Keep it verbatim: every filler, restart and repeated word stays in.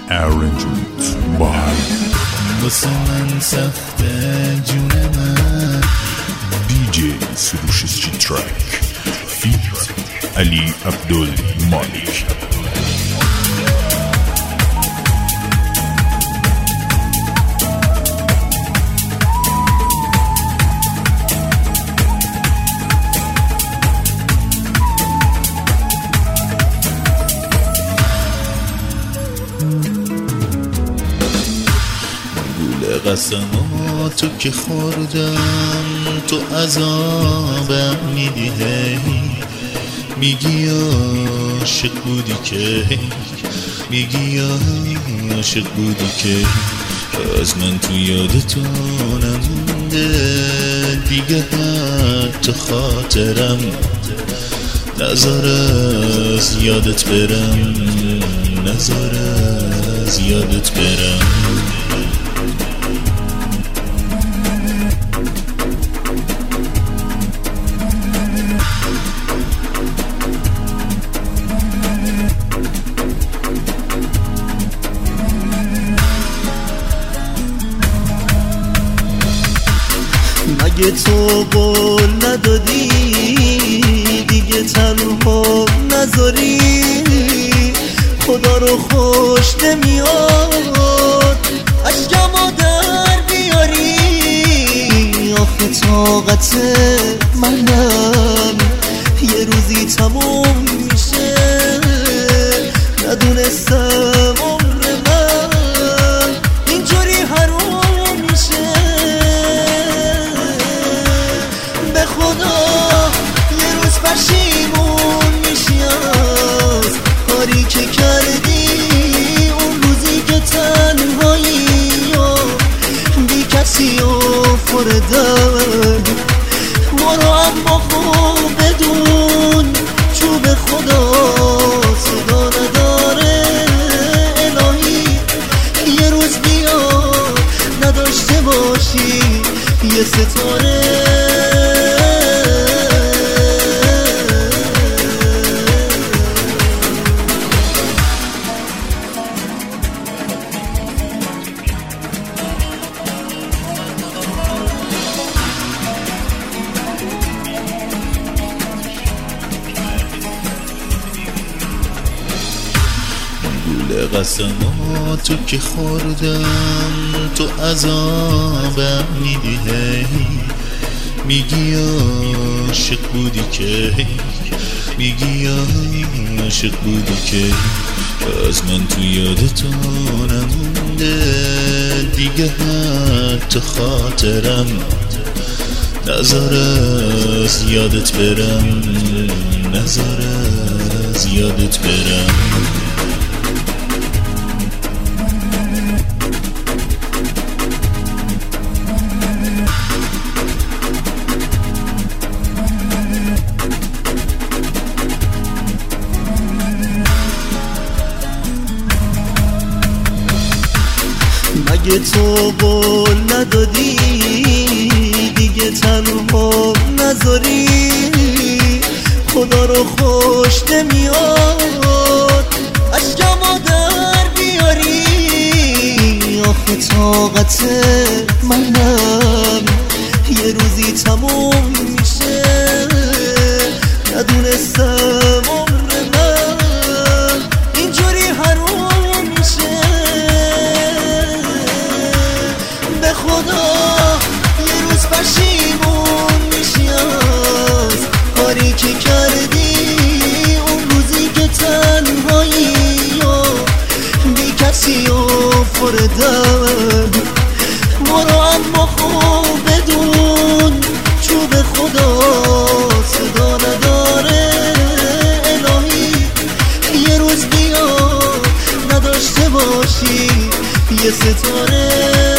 Arrangement by واسه من سخته جون من دی جی سروش استریت ترک فیت علی عبدالمالک. قسماتو که خوردم تو عذابم میدی، هی میگی عاشق بودی که، میگی عاشق بودی که از من تو یادتو نمونده دیگه، حتی خاطرم نذار از یادت برم، نذار از یادت برم. مگه تو قول ندادی دیگه تنها نذاری؟ خدا رو خوش نمیاد اشکمو در بیاری، آخه طاقت منم یه روزی تموم میشه، ندونستم عمر من اینجوری حروم میشه. به خدا یه روز پشیمون میشی از کاری که کردی، اون روزی که تنهایی و بی کسی و فردن. برو اما خوب بدون چوب خدا صدا نداره، الهی یه روز بیا نداشته باشی یه ستاره. قسماتو که خوردم تو عذابم میدی، هی میگی عاشق بودی که، میگی عاشق بودی که از من تو یادتو نمونده دیگه، حتی خاطرم نذار از یادت برم، نذار از یادت برم. مگه تو قول ندادی دیگه تنها نذاری؟ خدا رو خوش نمیاد اشکمو در بیاری، آخه طاقت منم یه روزی تموم میشه، ندونستم عمر من اینجوری حروم میشه. به خدا یه روز پشیمون میشی از کاری که کردی، اون روزی که تنهایی و بی کسی و فردن. برو اما خوب بدون چوب خدا صدا نداره، الهی یه روز بیا نداشته باشی یه ستاره.